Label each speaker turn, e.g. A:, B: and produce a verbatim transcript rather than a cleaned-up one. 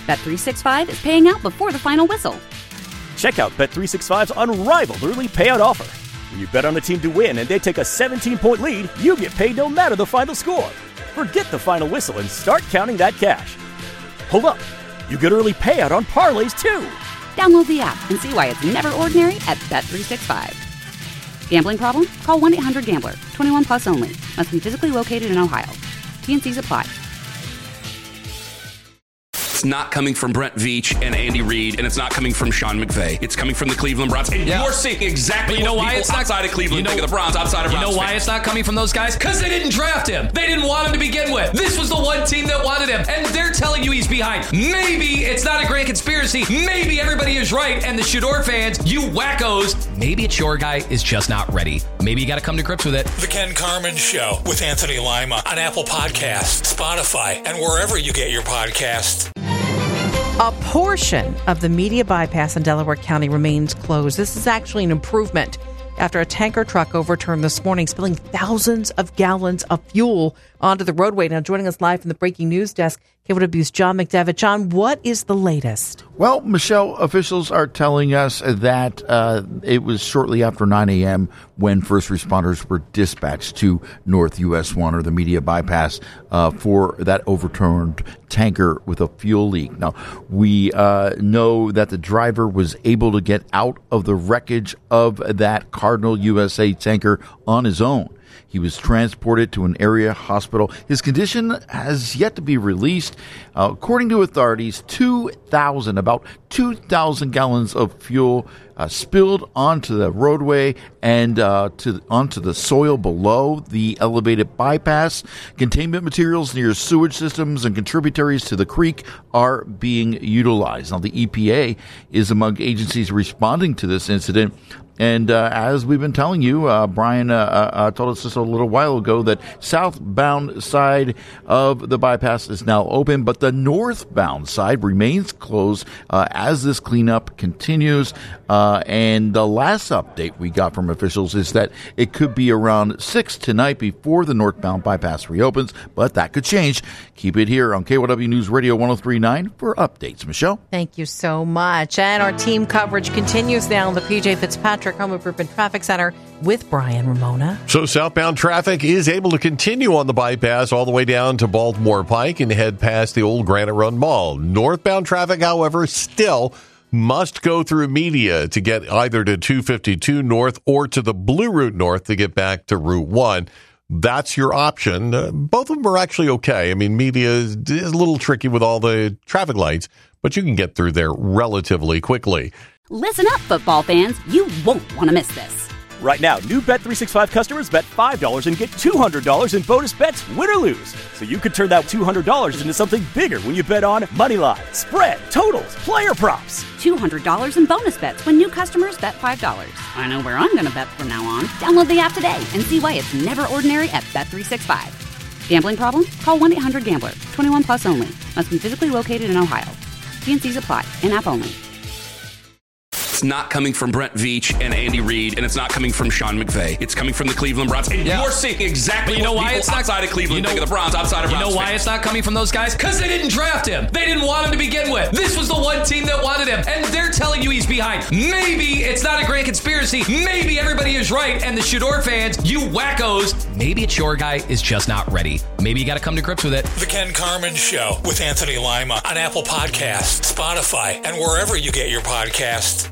A: Bet three sixty-five is paying out before the final whistle.
B: Check out Bet three sixty-five's unrivaled early payout offer. When you bet on a team to win and they take a seventeen-point lead, you get paid no matter the final score. Forget the final whistle and start counting that cash. Hold up. You get early payout on parlays, too.
A: Download the app and see why it's never ordinary at Bet three sixty-five. Gambling problem? Call one eight hundred gambler. twenty-one plus only. Must be physically located in Ohio. T and C's apply.
C: It's not coming from Brent Veach and Andy Reid, and it's not coming from Sean McVay. It's coming from the Cleveland Browns. And yeah. you're seeing exactly you know what why people it's not, outside of Cleveland you know, think of the Browns, outside of
D: You
C: Browns
D: know why
C: fans.
D: it's not coming from those guys? Because they didn't draft him. They didn't want him to begin with. This was the one team that wanted him, and they're telling you he's behind. Maybe it's not a grand conspiracy. Maybe everybody is right, and the Shador fans, you wackos, maybe it's your guy is just not ready. Maybe you got to come to grips with it.
E: The Ken Carman Show with Anthony Lima on Apple Podcasts, Spotify, and wherever you get your podcasts.
F: A portion of the media bypass in Delaware County remains closed. This is actually an improvement after a tanker truck overturned this morning, spilling thousands of gallons of fuel onto the roadway. Now, joining us live from the breaking news desk, K W W's John McDevitt. John, what is the latest?
G: Well, Michelle, officials are telling us that uh, it was shortly after nine a.m. when first responders were dispatched to North U S one, or the media bypass, uh, for that overturned tanker with a fuel leak. Now, we uh, know that the driver was able to get out of the wreckage of that Cardinal U S A tanker on his own. He was transported to an area hospital. His condition has yet to be released. Uh, according to authorities, two thousand, about two thousand gallons of fuel uh, spilled onto the roadway and uh, to onto the soil below the elevated bypass. Containment materials near sewage systems and contributaries to the creek are being utilized. Now, the E P A is among agencies responding to this incident. And uh, as we've been telling you, uh, Brian uh, uh, told us just a little while ago that southbound side of the bypass is now open, but the northbound side remains closed uh, as this cleanup continues. Uh, and the last update we got from officials is that it could be around six tonight before the northbound bypass reopens, but that could change. Keep it here on K W W News Radio one oh three point nine for updates. Michelle?
F: Thank you so much. And our team coverage continues now in the P J Fitzpatrick Home Improvement Traffic Center with Brian Ramona.
H: So southbound traffic is able to continue on the bypass all the way down to Baltimore Pike and head past the old Granite Run Mall. Northbound traffic, however, still must go through Media to get either to two fifty-two North or to the Blue Route North to get back to Route one. That's your option. Uh, both of them are actually okay. I mean, Media is, is a little tricky with all the traffic lights, but you can get through there relatively quickly.
A: Listen up, football fans. You won't want to miss this.
B: Right now, new Bet three sixty-five customers bet five dollars and get two hundred dollars in bonus bets, win or lose. So you could turn that two hundred dollars into something bigger when you bet on money line, spread, totals, player props.
A: two hundred dollars in bonus bets when new customers bet five dollars. I know where I'm going to bet from now on. Download the app today and see why it's never ordinary at Bet three sixty-five. Gambling problem? Call one eight hundred gambler. twenty-one plus only. Must be physically located in Ohio. T and C's apply. In-app only.
C: It's not coming from Brent Veach and Andy Reid, and it's not coming from Sean McVay. It's coming from the Cleveland Browns. And yeah. you're seeing exactly
D: you know
C: what
D: why
C: people
D: it's not,
C: outside of Cleveland
D: you know,
C: think of the Browns, outside of
D: You
C: Browns
D: know why
C: fans.
D: it's not coming from those guys? Because they didn't draft him. They didn't want him to begin with. This was the one team that wanted him, and they're telling you he's behind. Maybe it's not a grand conspiracy. Maybe everybody is right, and the Shador fans, you wackos, maybe it's your guy is just not ready. Maybe you got to come to grips with it.
E: The Ken Carman Show with Anthony Lima on Apple Podcasts, Spotify, and wherever you get your podcasts.